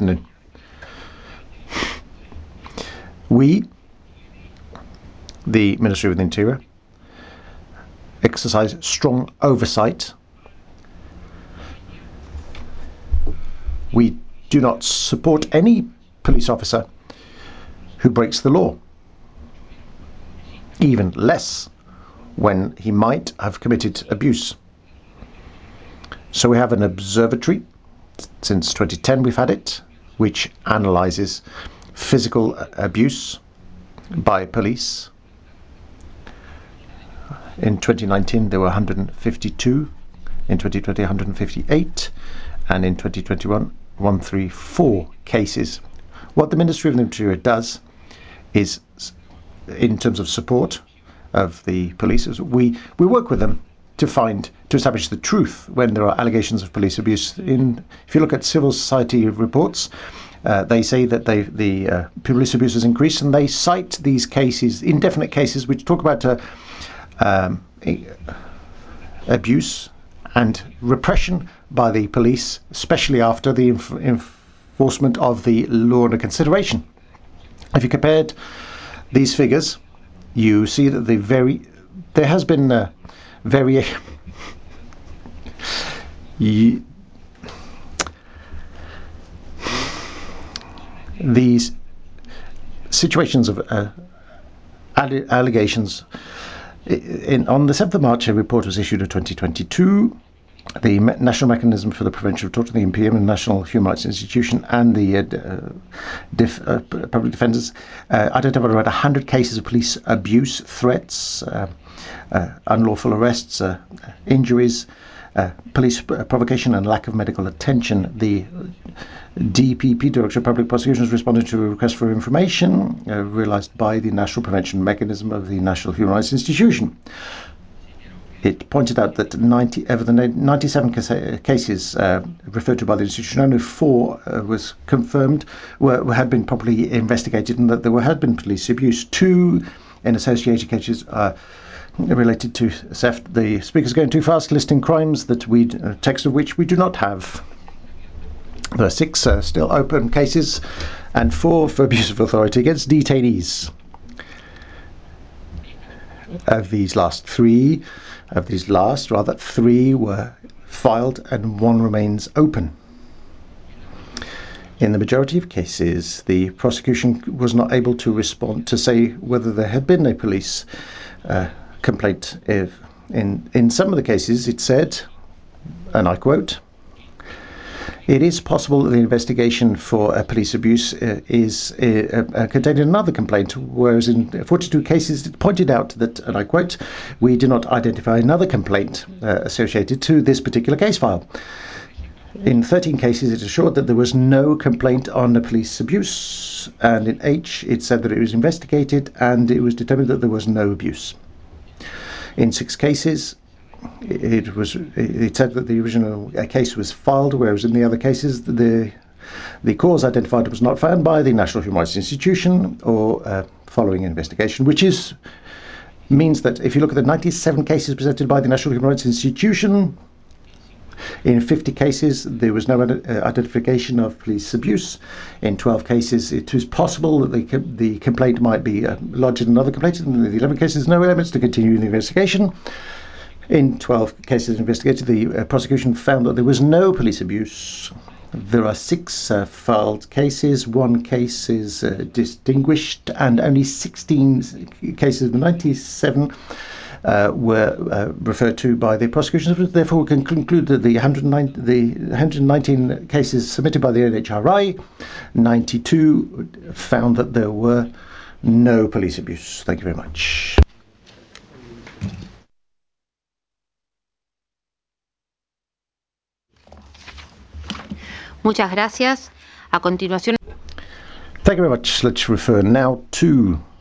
afternoon. We, the Ministry of the Interior, exercise strong oversight. We do not support any police officer who breaks the law, even less when he might have committed abuse. So we have an observatory, since 2010 we've had it, which analyses physical abuse by police. In 2019 there were 152, in 2020 158, and in 2021 134 cases. What the Ministry of the Interior does is, in terms of support of the police, is we work with them to establish the truth when there are allegations of police abuse. If you look at civil society reports, they say that the police abuse has increased, and they cite these cases, indefinite cases, which talk about abuse and repression by the police, especially after the enforcement of the law under consideration. If you compared these figures, you see that there has been a very these situations of allegations. On the 7th of March, a report was issued of 2022. The National Mechanism for the Prevention of Torture, the NPM, and National Human Rights Institution, and the public defenders identified around 100 cases of police abuse, threats, unlawful arrests, injuries, police provocation, and lack of medical attention. The DPP, Director of Public Prosecutions, responded to a request for information realised by the National Prevention Mechanism of the National Human Rights Institution. It pointed out that of the 97 cases referred to by the institution, only 4 was confirmed had been properly investigated, and that there had been police abuse. 2 in associated cases related to theft. The speaker's going too fast, listing crimes that text of which we do not have. There are 6 still open cases, and 4 for abuse of authority against detainees. Of these last 3 were filed, and 1 remains open. In the majority of cases, the prosecution was not able to respond to say whether there had been a police complaint. In some of the cases, it said, and I quote, "It is possible that the investigation for police abuse is contained in another complaint," whereas in 42 cases it pointed out that, and I quote, "We do not identify another complaint associated to this particular case file." In 13 cases it assured that there was no complaint on the police abuse, and in H it said that it was investigated and it was determined that there was no abuse. In 6 cases it said that the original case was filed, whereas in the other cases the cause identified was not found by the National Human Rights Institution or following investigation, which means that if you look at the 97 cases presented by the National Human Rights Institution, in 50 cases there was no identification of police abuse. In 12 cases it was possible that the complaint might be lodged in another complaint. In the 11 cases, no evidence to continue the investigation. In 12 cases investigated, the prosecution found that there was no police abuse. There are 6 filed cases, 1 case is distinguished, and only 16 cases of the 97 were referred to by the prosecution. Therefore, we can conclude that the 119 cases submitted by the NHRI, 92 found that there were no police abuse. Thank you very much. Muchas gracias. A continuación. Thank you very much. Let's refer now to